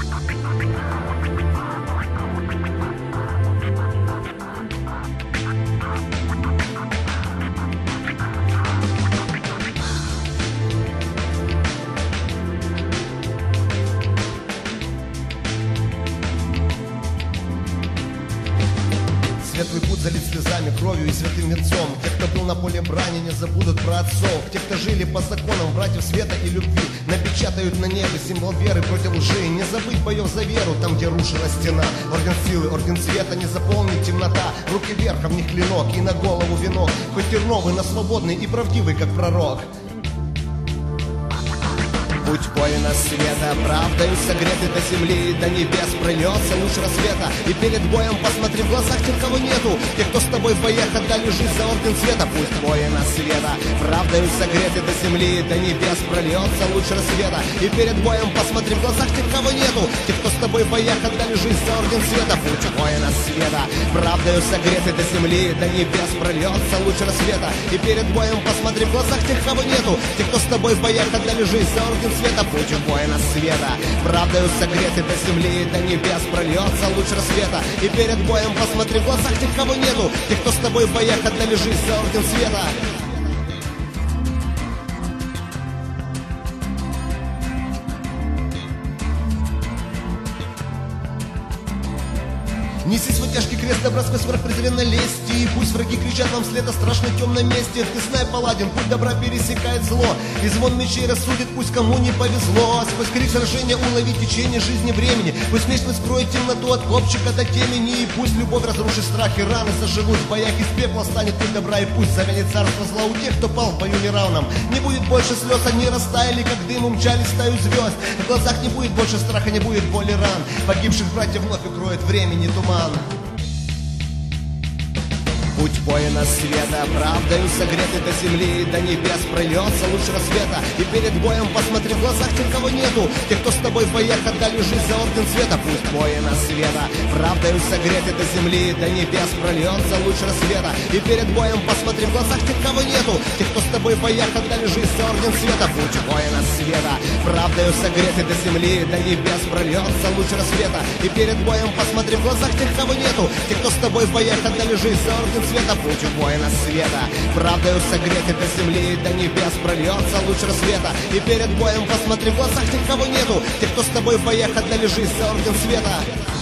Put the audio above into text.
Светлый путь залит слезами, кровью и святым венцом. Те, кто был на поле брани, не забудут про отцов. Те, кто жили по законам братьев света и любви, напечатают на небе символ веры против лжи. Не забыть боев за веру, там, где рушилась стена. Орден силы, орден света, не заполнит темнота. Руки вверх, а в них клинок и на голову венок. Хоть терновый, но свободный и правдивый, как пророк. Путь воина света, правдою согретый до земли, до небес прольется луч рассвета. И перед боем посмотри в глазах тех, кого нету, тех, кто с тобой в боях отдали жизнь за орден света. Путь воина света, правдою согретый до земли, до небес прольется луч рассвета. И перед боем посмотри в глазах тех, кого нету, тех, кто с тобой в боях отдали жизнь за орден света. Путь воина света, правдою согретый до земли, до небес прольется луч рассвета. И перед боем посмотри в глазах тех, кого нету, тех, кто с тобой в боях отдали жизнь за орден света. Путь воина света, правдою согретый до земли, до небес прольется луч рассвета. И перед боем посмотри в глазах тех, кого нету, тех, кто с тобой в боях отдали жизнь за орден света. Неси свой тяжкий крест, добра сквозь враг презренной лести. И пусть враги кричат вам вслед о страшной темном месте. Ты знай, паладин, путь добра пересекает зло, и звон мечей рассудит, пусть кому не повезло. Сквозь крик сражения улови течение жизни времени. Пусть меч скроет темноту от копчика до темени. И пусть любовь разрушит страхи, раны заживут в боях. Из пепла станет путь добра, и пусть завянет царство зла у тех, кто пал в бою неравном. Не будет больше слез, они растаяли, как дым, умчались в стаю звезд. В глазах не будет больше страха, не будет боли ран. Погибших братьев вновь укроет времени туман. Путь воина света, правдою согретый до земли, до небес прольется луч рассвета. И перед боем посмотри в глазах тех, кого нету, тех, кто с тобой в боях отдали жизнь за орден света. Путь воина света, правдою согретый до земли, до небес прольется луч рассвета. И перед боем посмотри в глазах тех, кого нету, тех, кто с тобой в боях отдали жизнь за орден света. Путь воина света, правдою согретый до земли, до небес прольется луч рассвета. И перед боем посмотри в глазах тех, кого нету, тех, кто с тобой в боях отдали жизнь за орден света. Путь воина света, правдою согретый до земли, до небес прольется луч рассвета. И перед боем посмотри в глазах тех, кого нету, тех, кто с тобой в боях отдали жизнь за орден света.